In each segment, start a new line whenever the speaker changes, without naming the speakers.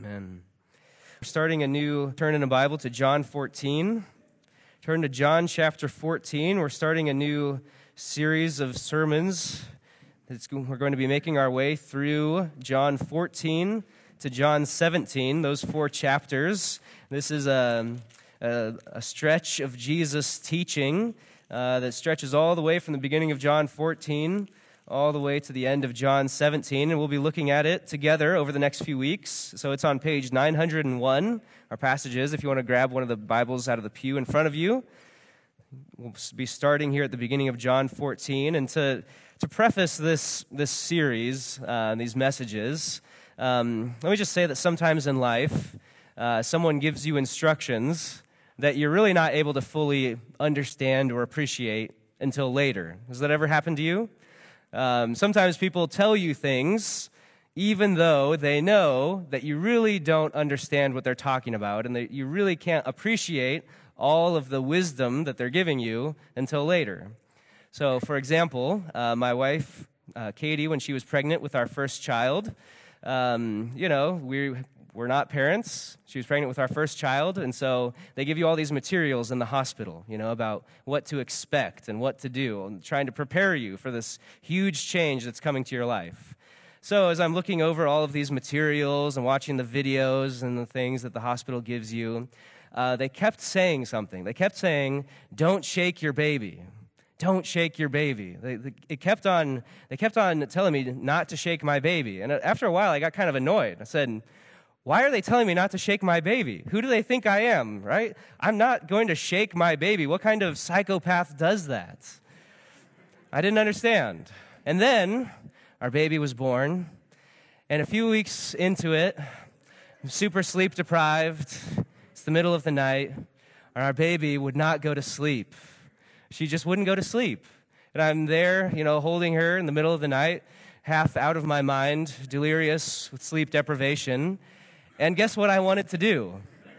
Amen. We're starting turn in a Bible to John 14. Turn to John chapter 14. We're starting a new series of sermons. We're going to be making our way through John 14 to John 17, those 4 chapters. This is a stretch of Jesus' teaching that stretches all the way from the beginning of John 14 all the way to the end of John 17, and we'll be looking at it together over the next few weeks. So it's on page 901, our passages, if you want to grab one of the Bibles out of the pew in front of you. We'll be starting here at the beginning of John 14, and to preface this series, these messages, let me just say that sometimes in life, someone gives you instructions that you're really not able to fully understand or appreciate until later. Has that ever happened to you? Sometimes people tell you things even though they know that you really don't understand what they're talking about and that you really can't appreciate all of the wisdom that they're giving you until later. So, for example, my wife, Katie, when she was pregnant with our first child, we're not parents. She was pregnant with our first child, and so they give you all these materials in the hospital, about what to expect and what to do, and trying to prepare you for this huge change that's coming to your life. So as I'm looking over all of these materials and watching the videos and the things that the hospital gives you, they kept saying something. They kept saying, "Don't shake your baby. Don't shake your baby." They kept on telling me not to shake my baby. And after a while, I got kind of annoyed. I said, "Why are they telling me not to shake my baby? Who do they think I am, right? I'm not going to shake my baby. What kind of psychopath does that?" I didn't understand. And then our baby was born, and a few weeks into it, I'm super sleep deprived. It's the middle of the night, and our baby would not go to sleep. She just wouldn't go to sleep. And I'm there, holding her in the middle of the night, half out of my mind, delirious with sleep deprivation. And guess what I wanted to do?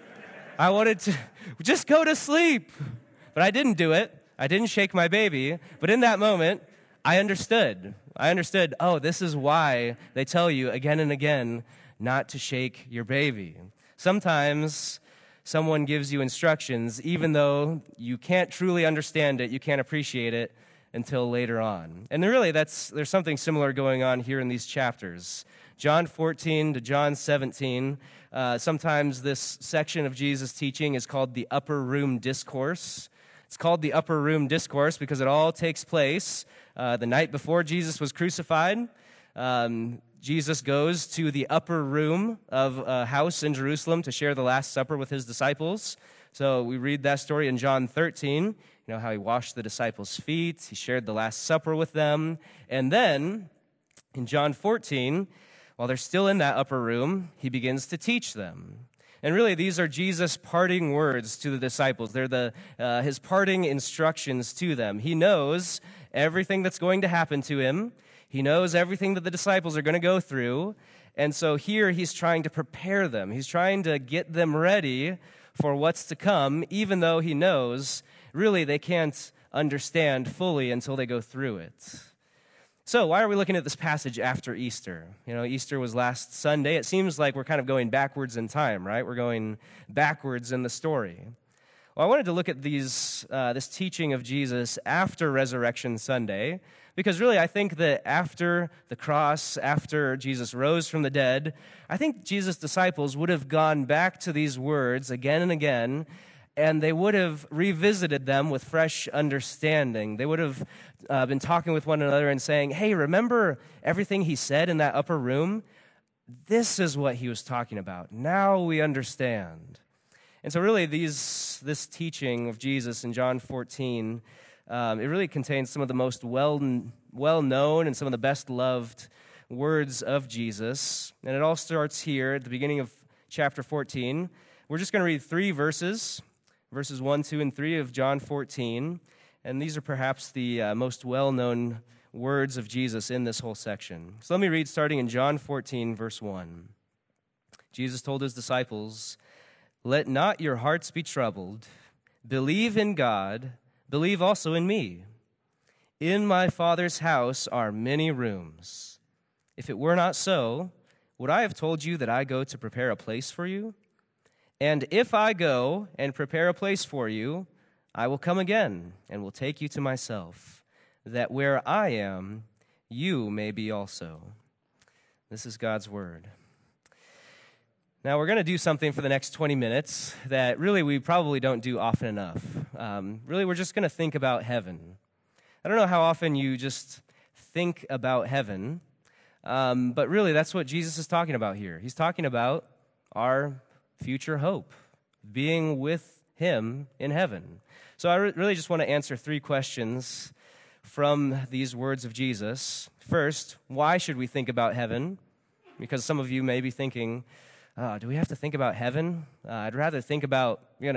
I wanted to just go to sleep. But I didn't do it. I didn't shake my baby. But in that moment, I understood. Oh, this is why they tell you again and again not to shake your baby. Sometimes someone gives you instructions, even though you can't truly understand it, you can't appreciate it until later on. And really, there's something similar going on here in these chapters. John 14 to John 17, sometimes this section of Jesus' teaching is called the Upper Room Discourse. It's called the Upper Room Discourse because it all takes place the night before Jesus was crucified. Jesus goes to the upper room of a house in Jerusalem to share the Last Supper with his disciples. So we read that story in John 13, how he washed the disciples' feet, he shared the Last Supper with them. And then in John 14, while they're still in that upper room, he begins to teach them. And really, these are Jesus' parting words to the disciples. They're his parting instructions to them. He knows everything that's going to happen to him. He knows everything that the disciples are going to go through. And so here he's trying to prepare them. He's trying to get them ready for what's to come, even though he knows really they can't understand fully until they go through it. So why are we looking at this passage after Easter? Easter was last Sunday. It seems like we're kind of going backwards in time, right? We're going backwards in the story. Well, I wanted to look at this teaching of Jesus after Resurrection Sunday, because really I think that after the cross, after Jesus rose from the dead, I think Jesus' disciples would have gone back to these words again and again, and they would have revisited them with fresh understanding. They would have been talking with one another and saying, "Hey, remember everything he said in that upper room? This is what he was talking about. Now we understand." And so really this teaching of Jesus in John 14, it really contains some of the most well-known and some of the best-loved words of Jesus. And it all starts here at the beginning of chapter 14. We're just going to read 3 verses 1, 2, and 3 of John 14. And these are perhaps the most well-known words of Jesus in this whole section. So let me read starting in John 14, verse 1. Jesus told his disciples, "Let not your hearts be troubled. Believe in God. Believe also in me. In my Father's house are many rooms. If it were not so, would I have told you that I go to prepare a place for you? And if I go and prepare a place for you, I will come again and will take you to myself, that where I am, you may be also. This is God's word. Now, we're going to do something for the next 20 minutes that really we probably don't do often enough. Really, we're just going to think about heaven. I don't know how often you just think about heaven, but really that's what Jesus is talking about here. He's talking about our future hope, being with him in heaven. So I really just want to answer 3 questions from these words of Jesus. First, why should we think about heaven? Because some of you may be thinking, do we have to think about heaven? I'd rather think about,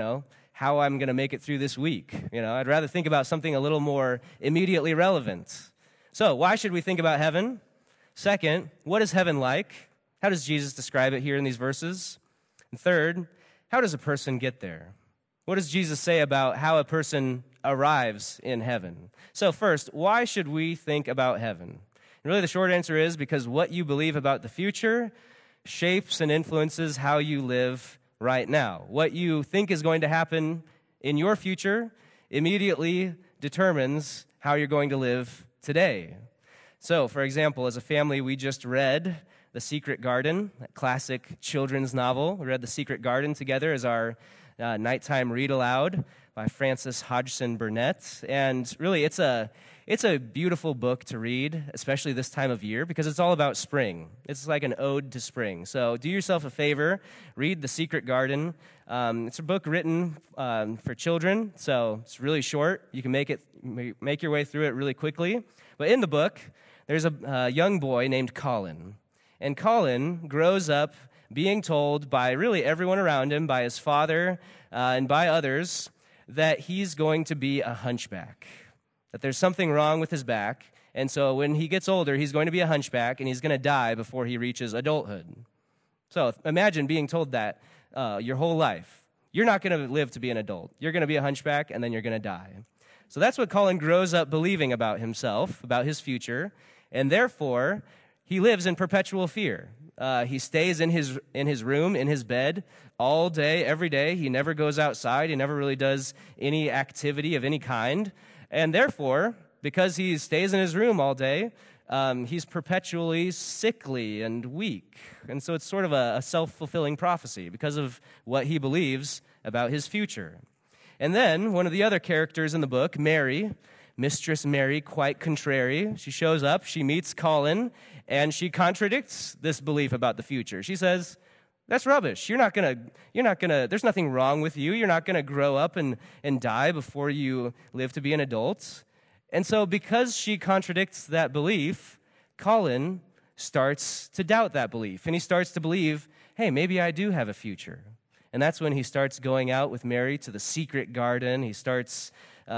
how I'm going to make it through this week. I'd rather think about something a little more immediately relevant. So why should we think about heaven? Second, what is heaven like? How does Jesus describe it here in these verses? And third, how does a person get there? What does Jesus say about how a person arrives in heaven? So first, why should we think about heaven? And really the short answer is because what you believe about the future shapes and influences how you live right now. What you think is going to happen in your future immediately determines how you're going to live today. So, for example, as a family, we just read The Secret Garden, that classic children's novel. We read The Secret Garden together as our nighttime read aloud by Frances Hodgson Burnett. And really, it's a beautiful book to read, especially this time of year, because it's all about spring. It's like an ode to spring. So do yourself a favor, read The Secret Garden. It's a book written for children, so it's really short. You can make your way through it really quickly. But in the book, there's a young boy named Colin. And Colin grows up being told by really everyone around him, by his father and by others, that he's going to be a hunchback, that there's something wrong with his back, and so when he gets older, he's going to be a hunchback, and he's going to die before he reaches adulthood. So imagine being told that your whole life. You're not going to live to be an adult. You're going to be a hunchback, and then you're going to die. So that's what Colin grows up believing about himself, about his future, and therefore, he lives in perpetual fear. He stays in his room, in his bed, all day, every day. He never goes outside. He never really does any activity of any kind. And therefore, because he stays in his room all day, he's perpetually sickly and weak. And so it's sort of a self-fulfilling prophecy because of what he believes about his future. And then one of the other characters in the book, Mary, Mistress Mary, quite contrary, she shows up, she meets Colin, and she contradicts this belief about the future. She says, that's rubbish. You're not gonna, there's nothing wrong with you. You're not gonna grow up and die before you live to be an adult. And so because she contradicts that belief, Colin starts to doubt that belief. And he starts to believe, hey, maybe I do have a future. And that's when he starts going out with Mary to the secret garden. He starts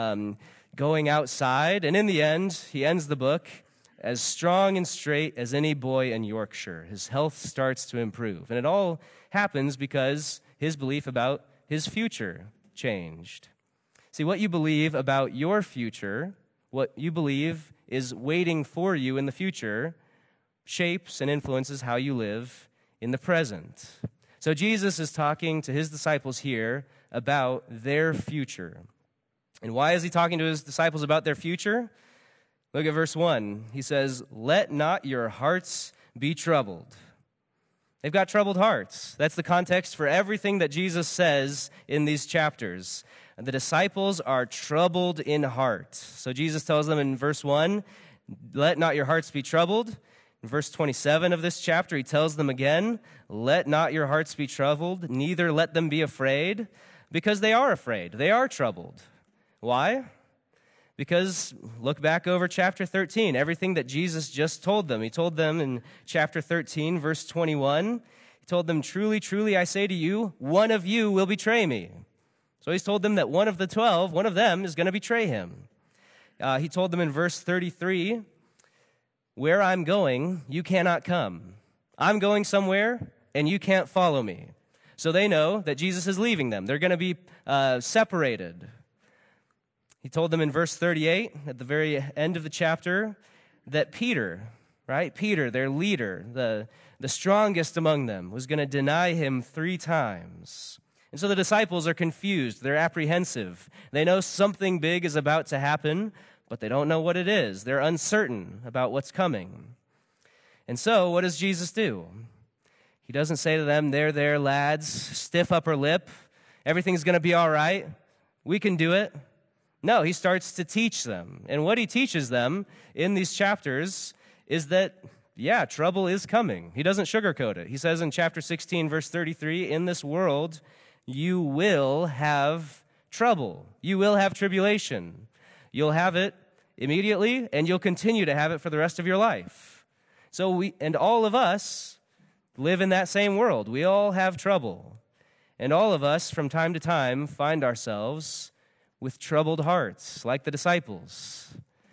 going outside. And in the end, he ends the book as strong and straight as any boy in Yorkshire. His health starts to improve. And it all happens because his belief about his future changed. See, what you believe about your future, what you believe is waiting for you in the future, shapes and influences how you live in the present. So Jesus is talking to his disciples here about their future. And why is he talking to his disciples about their future? Look at verse 1. He says, let not your hearts be troubled. They've got troubled hearts. That's the context for everything that Jesus says in these chapters. The disciples are troubled in heart. So Jesus tells them in verse 1, let not your hearts be troubled. In verse 27 of this chapter, he tells them again, let not your hearts be troubled, neither let them be afraid, because they are afraid. They are troubled. Why? Because look back over chapter 13, everything that Jesus just told them. He told them in chapter 13, verse 21, he told them, truly, truly, I say to you, one of you will betray me. So he's told them that one of the 12, one of them is going to betray him. He told them in verse 33, where I'm going, you cannot come. I'm going somewhere, and you can't follow me. So they know that Jesus is leaving them. They're going to be separated. He told them in verse 38, at the very end of the chapter, that Peter, right? Peter, their leader, the strongest among them, was going to deny him 3 times. And so the disciples are confused. They're apprehensive. They know something big is about to happen, but they don't know what it is. They're uncertain about what's coming. And so what does Jesus do? He doesn't say to them, there, lads, stiff upper lip. Everything's going to be all right. We can do it. No, he starts to teach them. And what he teaches them in these chapters is that, yeah, trouble is coming. He doesn't sugarcoat it. He says in chapter 16, verse 33, in this world, you will have trouble. You will have tribulation. You'll have it immediately, and you'll continue to have it for the rest of your life. So all of us live in that same world. We all have trouble. And all of us, from time to time, find ourselves with troubled hearts, like the disciples.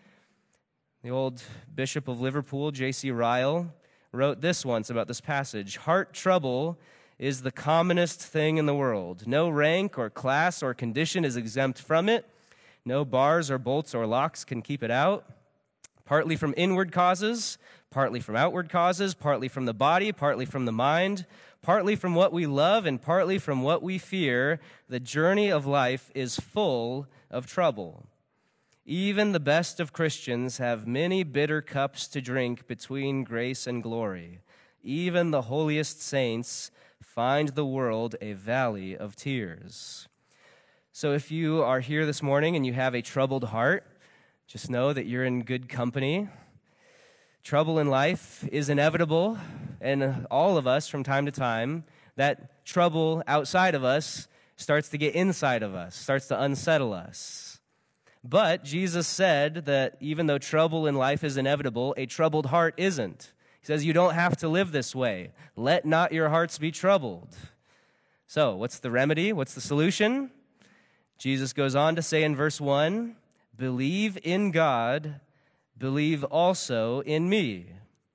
The old Bishop of Liverpool, J.C. Ryle, wrote this once about this passage: heart trouble is the commonest thing in the world. No rank or class or condition is exempt from it. No bars or bolts or locks can keep it out. Partly from inward causes, partly from outward causes, partly from the body, partly from the mind, partly from what we love, and partly from what we fear, the journey of life is full of trouble. Even the best of Christians have many bitter cups to drink between grace and glory. Even the holiest saints find the world a valley of tears. So if you are here this morning and you have a troubled heart, just know that you're in good company. Trouble in life is inevitable, and all of us, from time to time, that trouble outside of us starts to get inside of us, starts to unsettle us. But Jesus said that even though trouble in life is inevitable, a troubled heart isn't. He says you don't have to live this way. Let not your hearts be troubled. So, what's the remedy? What's the solution? Jesus goes on to say in verse 1, believe in God, believe also in me.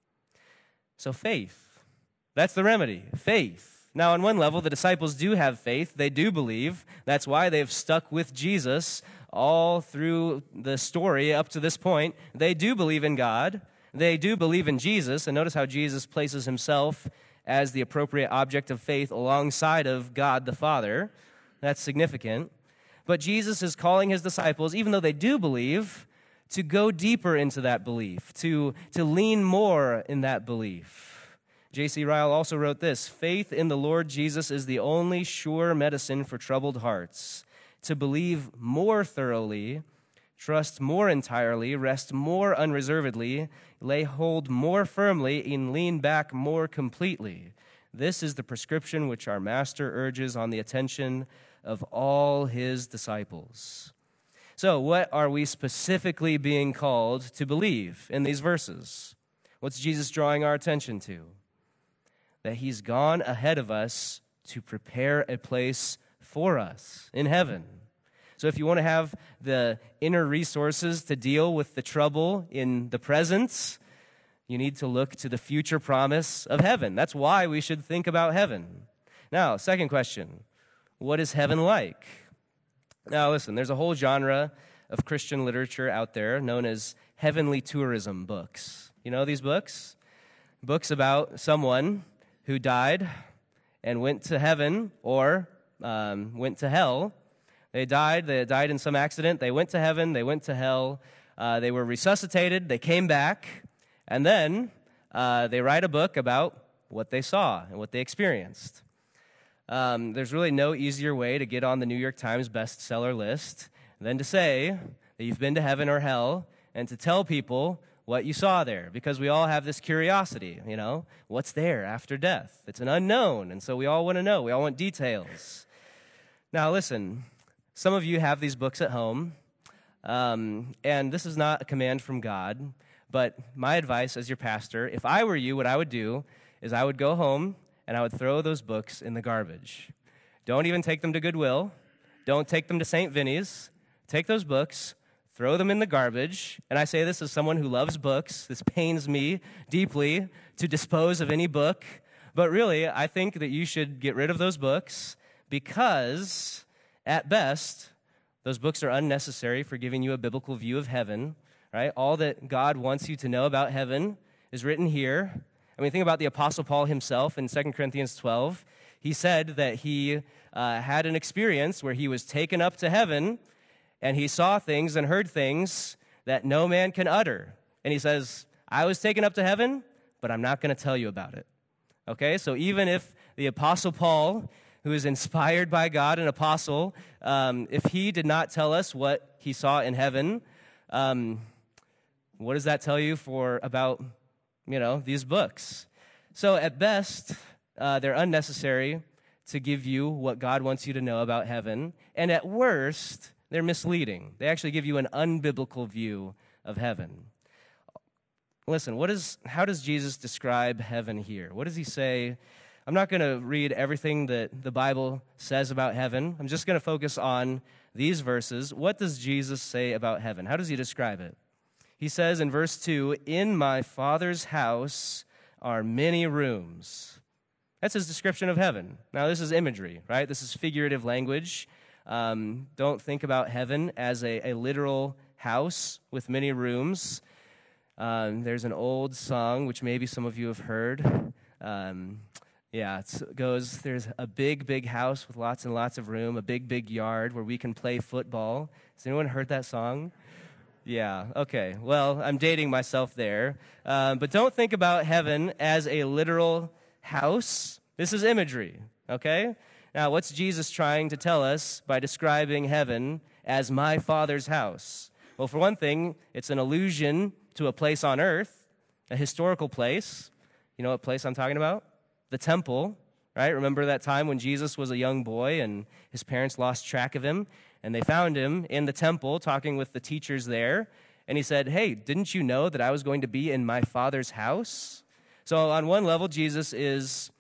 So faith, that's the remedy, faith. Now, on one level, the disciples do have faith. They do believe. That's why they've stuck with Jesus all through the story up to this point. They do believe in God. They do believe in Jesus. And notice how Jesus places himself as the appropriate object of faith alongside of God the Father. That's significant. But Jesus is calling his disciples, even though they do believe, to go deeper into that belief, to lean more in that belief. J.C. Ryle also wrote this: faith in the Lord Jesus is the only sure medicine for troubled hearts. To believe more thoroughly, trust more entirely, rest more unreservedly, lay hold more firmly, and lean back more completely. This is the prescription which our Master urges on the attention of all his disciples. So, what are we specifically being called to believe in these verses? What's Jesus drawing our attention to? That he's gone ahead of us to prepare a place for us in heaven. So if you want to have the inner resources to deal with the trouble in the present, you need to look to the future promise of heaven. That's why we should think about heaven. Now, second question. What is heaven like? Now, listen, there's a whole genre of Christian literature out there known as heavenly tourism books. You know these books? Books about someone who died and went to heaven or went to hell. They died in some accident. They went to heaven. They went to hell. They were resuscitated. They came back. And then they write a book about what they saw and what they experienced. There's really no easier way to get on the New York Times bestseller list than to say that you've been to heaven or hell and to tell people what you saw there, because we all have this curiosity, what's there after death? It's an unknown, and so we all want to know. We all want details. Now, listen, some of you have these books at home, and this is not a command from God, but my advice as your pastor, if I were you, what I would do is I would go home and I would throw those books in the garbage. Don't even take them to Goodwill. Don't take them to St. Vinny's. Take those books, throw them in the garbage. And I say this as someone who loves books. This pains me deeply to dispose of any book. But really, I think that you should get rid of those books because, at best, those books are unnecessary for giving you a biblical view of heaven, right? All that God wants you to know about heaven is written here. I mean, think about the Apostle Paul himself in 2 Corinthians 12. He said that he had an experience where he was taken up to heaven, and he saw things and heard things that no man can utter. And he says, I was taken up to heaven, but I'm not going to tell you about it. Okay, so even if the Apostle Paul, who is inspired by God, an apostle, if he did not tell us what he saw in heaven, what does that tell you about these books? So at best, they're unnecessary to give you what God wants you to know about heaven. And at worst, they're misleading. They actually give you an unbiblical view of heaven. Listen, how does Jesus describe heaven here? What does he say? I'm not going to read everything that the Bible says about heaven. I'm just going to focus on these verses. What does Jesus say about heaven? How does he describe it? He says in verse 2, in my Father's house are many rooms. That's his description of heaven. Now, this is imagery, right? This is figurative language. Don't think about heaven as a literal house with many rooms. There's an old song, which maybe some of you have heard. It goes, there's a big, big house with lots and lots of room, a big, big yard where we can play football. Has anyone heard that song? Yeah, okay. Well, I'm dating myself there. But don't think about heaven as a literal house. This is imagery, okay? Now, what's Jesus trying to tell us by describing heaven as my Father's house? Well, for one thing, it's an allusion to a place on earth, a historical place. You know what place I'm talking about? The temple, right? Remember that time when Jesus was a young boy and his parents lost track of him, and they found him in the temple talking with the teachers there, and he said, hey, didn't you know that I was going to be in my Father's house? So on one level, Jesus is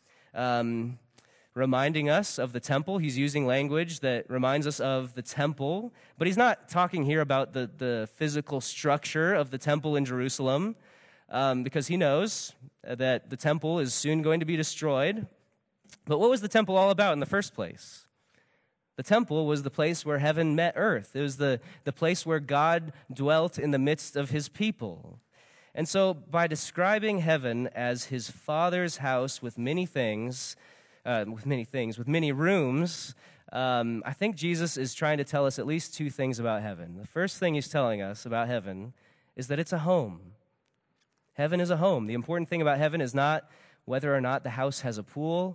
reminding us of the temple. He's using language that reminds us of the temple, but he's not talking here about the physical structure of the temple in Jerusalem, because he knows that the temple is soon going to be destroyed. But what was the temple all about in the first place? The temple was the place where heaven met earth. It was the place where God dwelt in the midst of his people. And so by describing heaven as his Father's house with many things, with many rooms, I think Jesus is trying to tell us at least two things about heaven. The first thing he's telling us about heaven is that it's a home. Heaven is a home. The important thing about heaven is not whether or not the house has a pool.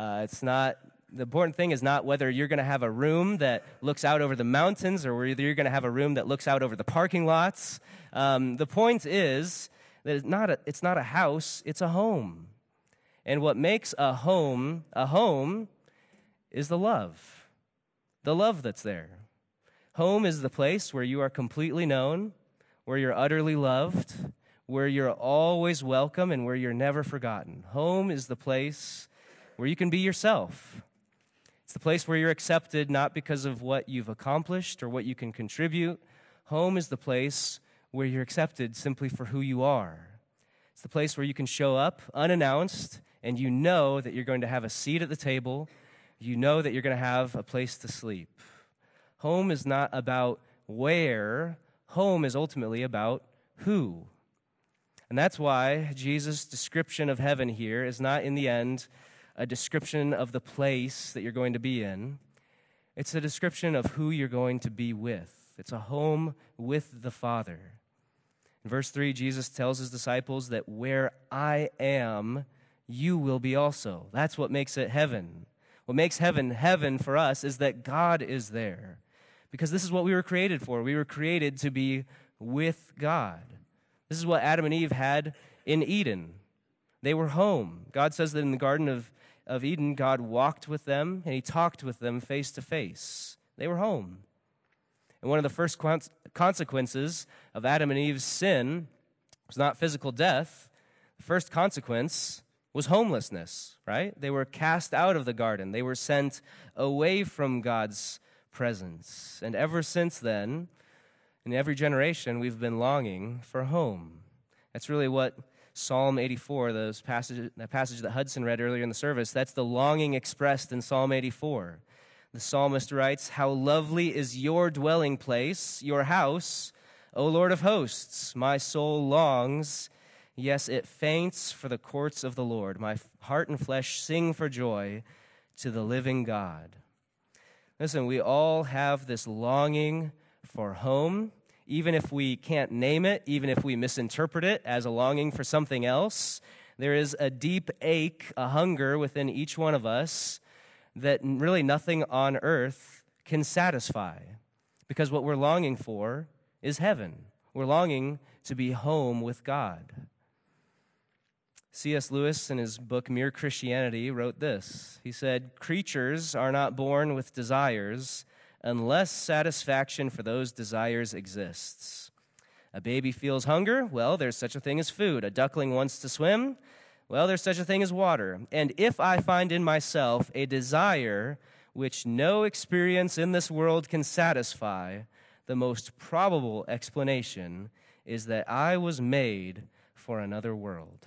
The important thing is not whether you're going to have a room that looks out over the mountains or whether you're going to have a room that looks out over the parking lots. The point is that it's not a house, it's a home. And what makes a home is the love that's there. Home is the place where you are completely known, where you're utterly loved, where you're always welcome, and where you're never forgotten. Home is the place where you can be yourself. It's the place where you're accepted not because of what you've accomplished or what you can contribute. Home is the place where you're accepted simply for who you are. It's the place where you can show up unannounced, and you know that you're going to have a seat at the table. You know that you're going to have a place to sleep. Home is not about where. Home is ultimately about who. And that's why Jesus' description of heaven here is not, in the end, a description of the place that you're going to be in. It's a description of who you're going to be with. It's a home with the Father. In verse 3, Jesus tells his disciples that where I am, you will be also. That's what makes it heaven. What makes heaven heaven for us is that God is there. Because this is what we were created for. We were created to be with God. This is what Adam and Eve had in Eden. They were home. God says that in the Garden of Eden, God walked with them and he talked with them face to face. They were home. And one of the first consequences of Adam and Eve's sin was not physical death. The first consequence was homelessness, right? They were cast out of the garden. They were sent away from God's presence. And ever since then, in every generation, we've been longing for home. That's really what Psalm 84, that passage that Hudson read earlier in the service, that's the longing expressed in Psalm 84. The psalmist writes, "How lovely is your dwelling place, your house, O Lord of hosts. My soul longs Yes, it faints for the courts of the Lord. My heart and flesh sing for joy to the living God. Listen, we all have this longing for home, even if we can't name it, even if we misinterpret it as a longing for something else. There is a deep ache, a hunger within each one of us that really nothing on earth can satisfy, because what we're longing for is heaven. We're longing to be home with God. C.S. Lewis, in his book Mere Christianity, wrote this. He said, "Creatures are not born with desires unless satisfaction for those desires exists. A baby feels hunger. Well, there's such a thing as food. A duckling wants to swim. Well, there's such a thing as water. And if I find in myself a desire which no experience in this world can satisfy, the most probable explanation is that I was made for another world."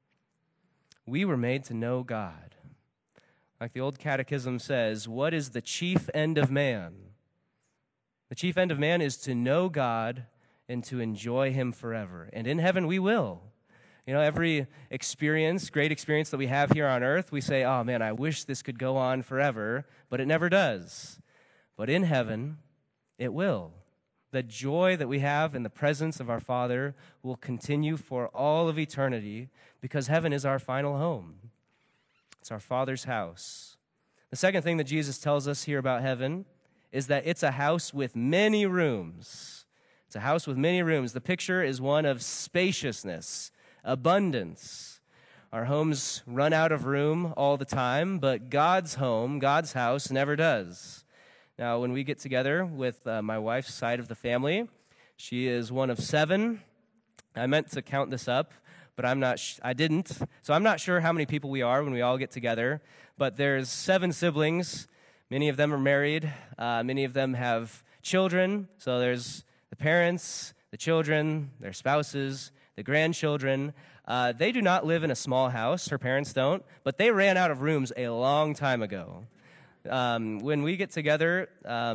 We were made to know God. Like the old catechism says, what is the chief end of man? The chief end of man is to know God and to enjoy him forever. And in heaven we will. You know, every experience, great experience that we have here on earth, we say, oh man, I wish this could go on forever, but it never does. But in heaven, it will. The joy that we have in the presence of our Father will continue for all of eternity, because heaven is our final home. It's our Father's house. The second thing that Jesus tells us here about heaven is that it's a house with many rooms. It's a house with many rooms. The picture is one of spaciousness, abundance. Our homes run out of room all the time, but God's home, God's house, never does. Now, when we get together with my wife's side of the family, she is one of 7. I meant to count this up, but I didn't. So I'm not sure how many people we are when we all get together, but there's 7 siblings. Many of them are married. Many of them have children. So there's the parents, the children, their spouses, the grandchildren. They do not live in a small house. Her parents don't, but they ran out of rooms a long time ago. When we get together,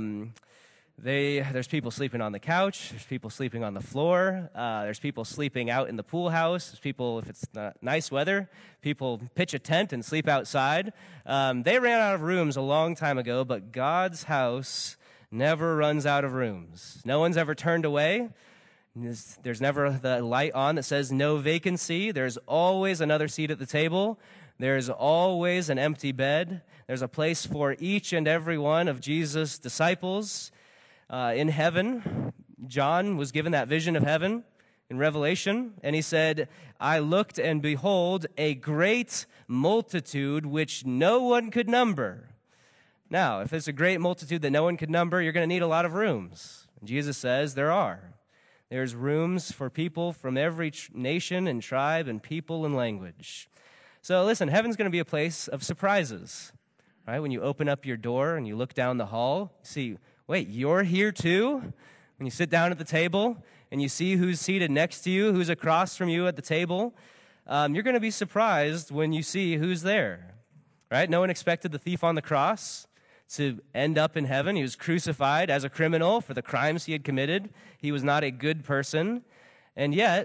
there's people sleeping on the couch, there's people sleeping on the floor, there's people sleeping out in the pool house, there's people, if it's not nice weather, people pitch a tent and sleep outside. They ran out of rooms a long time ago, but God's house never runs out of rooms. No one's ever turned away. There's never the light on that says no vacancy. There's always another seat at the table. There's always an empty bed. There's a place for each and every one of Jesus' disciples. In heaven, John was given that vision of heaven in Revelation, and he said, I looked and behold a great multitude which no one could number. Now, if it's a great multitude that no one could number, you're going to need a lot of rooms. And Jesus says there are. There's rooms for people from every nation and tribe and people and language. So listen, heaven's going to be a place of surprises, right? When you open up your door and you look down the hall, you see, wait, you're here too? When you sit down at the table and you see who's seated next to you, who's across from you at the table, you're going to be surprised when you see who's there, right? No one expected the thief on the cross to end up in heaven. He was crucified as a criminal for the crimes he had committed. He was not a good person. And yet,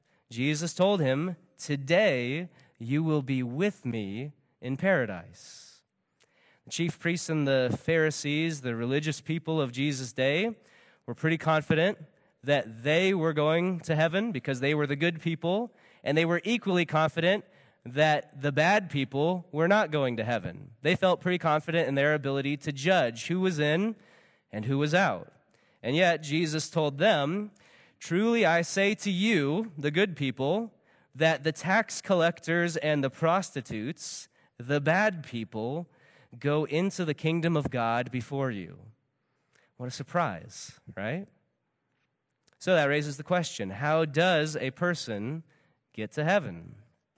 Jesus told him, today you will be with me in paradise. The chief priests and the Pharisees, the religious people of Jesus' day, were pretty confident that they were going to heaven because they were the good people, and they were equally confident that the bad people were not going to heaven. They felt pretty confident in their ability to judge who was in and who was out. And yet, Jesus told them, truly I say to you, the good people, that the tax collectors and the prostitutes, the bad people, go into the kingdom of God before you. What a surprise, right? So that raises the question, how does a person get to heaven?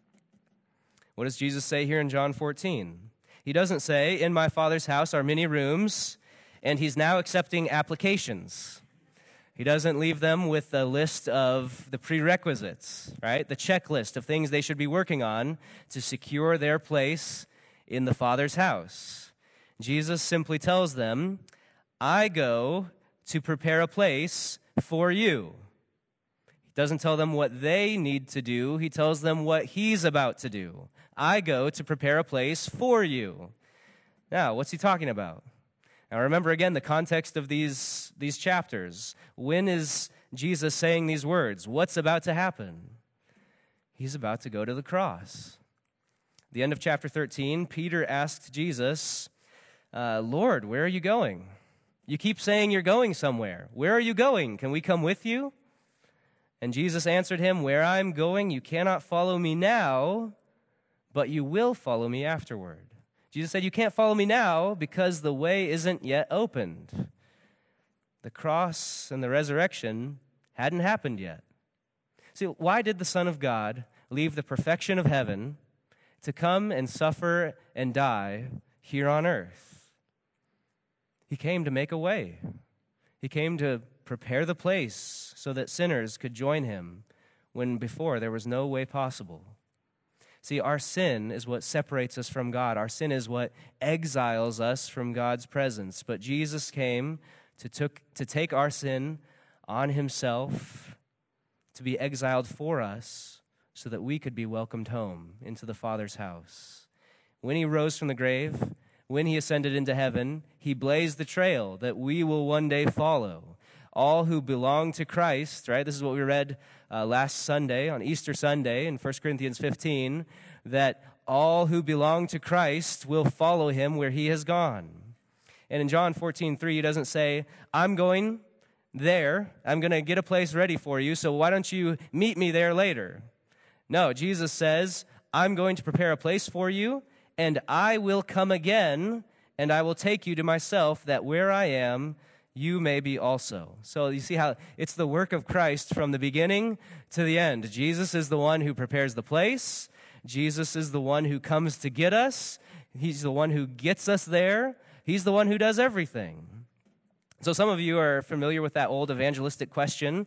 What does Jesus say here in John 14? He doesn't say, in my Father's house are many rooms, and he's now accepting applications. He doesn't leave them with a list of the prerequisites, right? The checklist of things they should be working on to secure their place in the Father's house. Jesus simply tells them, I go to prepare a place for you. He Doesn't tell them what they need to do. He tells them what he's about to do. I go to prepare a place for you. Now, what's he talking about? Now, remember again the context of these chapters. When is Jesus saying these words? What's about to happen? He's about to go to the cross. At the end of chapter 13, Peter asked Jesus, Lord, where are you going? You keep saying you're going somewhere. Where are you going? Can we come with you? And Jesus answered him, where I'm going, you cannot follow me now, but you will follow me afterward. Jesus said, you can't follow me now because the way isn't yet opened. The cross and the resurrection hadn't happened yet. See, why did the Son of God leave the perfection of heaven to come and suffer and die here on earth? He came to make a way. He came to prepare the place so that sinners could join him when before there was no way possible. See, our sin is what separates us from God. Our sin is what exiles us from God's presence. But Jesus came to take our sin on himself, to be exiled for us, so that we could be welcomed home into the Father's house. When he rose from the grave, when he ascended into heaven, he blazed the trail that we will one day follow. All who belong to Christ, right? This is what we read last Sunday, on Easter Sunday in 1 Corinthians 15, that all who belong to Christ will follow him where he has gone. And in John 14:3, he doesn't say, I'm going there. I'm going to get a place ready for you, so why don't you meet me there later? No, Jesus says, I'm going to prepare a place for you, and I will come again, and I will take you to myself, that where I am, you may be also. So you see how it's the work of Christ from the beginning to the end. Jesus is the one who prepares the place. Jesus is the one who comes to get us. He's the one who gets us there. He's the one who does everything. So some of you are familiar with that old evangelistic question.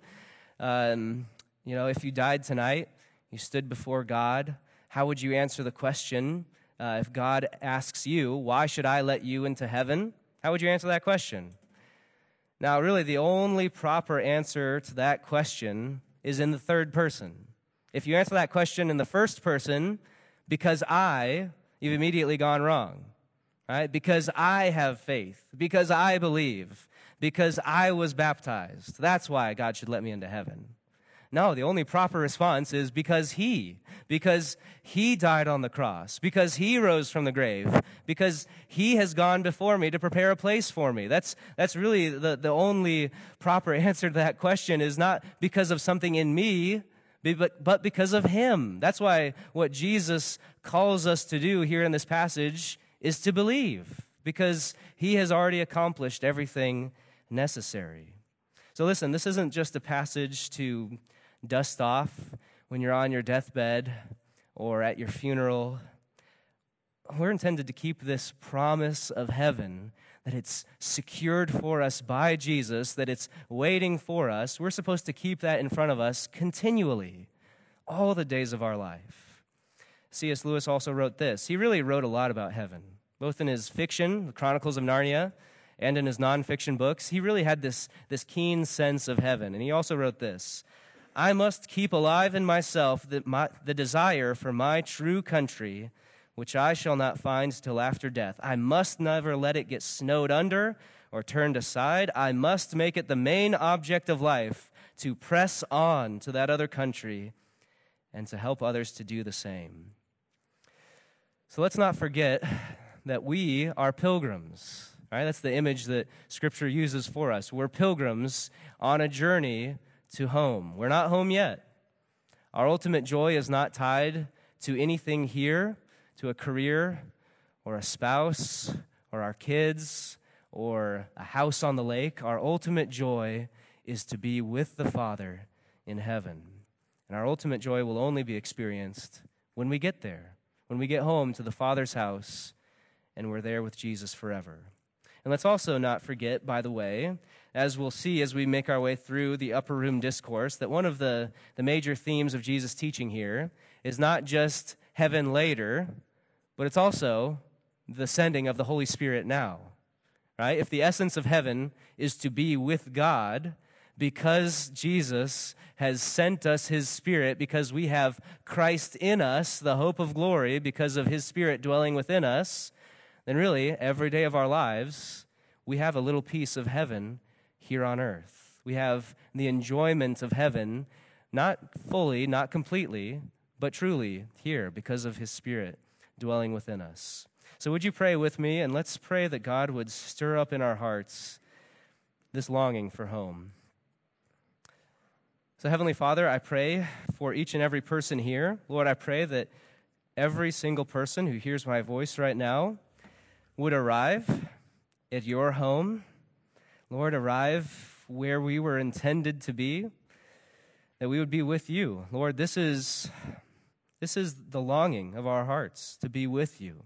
If you died tonight, you stood before God, how would you answer the question? If God asks you, why should I let you into heaven? How would you answer that question? Now, really, the only proper answer to that question is in the third person. If you answer that question in the first person, because you've immediately gone wrong, right? Because I have faith, because I believe, because I was baptized. That's why God should let me into heaven. No, the only proper response is because he died on the cross, because he rose from the grave, because he has gone before me to prepare a place for me. That's really the only proper answer to that question, is not because of something in me, but because of him. That's why what Jesus calls us to do here in this passage is to believe, because he has already accomplished everything necessary. So listen, this isn't just a passage to dust off when you're on your deathbed or at your funeral. We're intended to keep this promise of heaven, that it's secured for us by Jesus, that it's waiting for us. We're supposed to keep that in front of us continually, all the days of our life. C.S. Lewis also wrote this. He really wrote a lot about heaven, both in his fiction, The Chronicles of Narnia, and in his nonfiction books. He really had this keen sense of heaven. And he also wrote this: I must keep alive in myself the desire for my true country, which I shall not find till after death. I must never let it get snowed under or turned aside. I must make it the main object of life to press on to that other country and to help others to do the same. So let's not forget that we are pilgrims, right? That's the image that Scripture uses for us. We're pilgrims on a journey to home. We're not home yet. Our ultimate joy is not tied to anything here, to a career or a spouse or our kids or a house on the lake. Our ultimate joy is to be with the Father in heaven. And our ultimate joy will only be experienced when we get there, when we get home to the Father's house and we're there with Jesus forever. And let's also not forget, by the way, as we'll see as we make our way through the upper room discourse, that one of the major themes of Jesus' teaching here is not just heaven later, but it's also the sending of the Holy Spirit now, right? If the essence of heaven is to be with God, because Jesus has sent us his Spirit, because we have Christ in us, the hope of glory, because of his Spirit dwelling within us, then really, every day of our lives, we have a little piece of heaven here on earth. We have the enjoyment of heaven, not fully, not completely, but truly here because of his Spirit dwelling within us. So would you pray with me, and let's pray that God would stir up in our hearts this longing for home. So Heavenly Father, I pray for each and every person here. Lord, I pray that every single person who hears my voice right now would arrive at your home. Lord, arrive where we were intended to be, that we would be with you. Lord, this is the longing of our hearts, to be with you.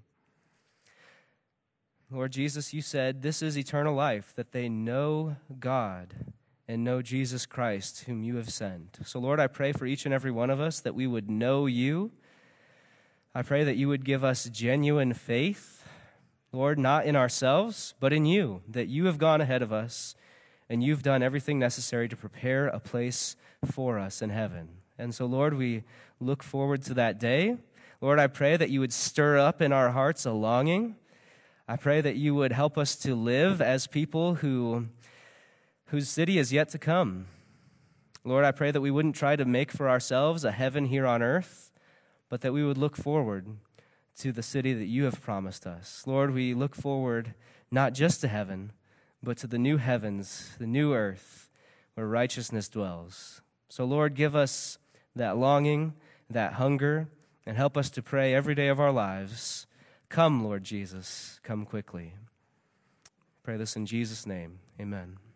Lord Jesus, you said this is eternal life, that they know God and know Jesus Christ, whom you have sent. So Lord, I pray for each and every one of us that we would know you. I pray that you would give us genuine faith, Lord, not in ourselves, but in you, that you have gone ahead of us and you've done everything necessary to prepare a place for us in heaven. And so, Lord, we look forward to that day. Lord, I pray that you would stir up in our hearts a longing. I pray that you would help us to live as people whose city is yet to come. Lord, I pray that we wouldn't try to make for ourselves a heaven here on earth, but that we would look forward to the city that you have promised us. Lord, we look forward not just to heaven, but to the new heavens, the new earth, where righteousness dwells. So, Lord, give us that longing, that hunger, and help us to pray every day of our lives. Come, Lord Jesus, come quickly. Pray this in Jesus' name. Amen.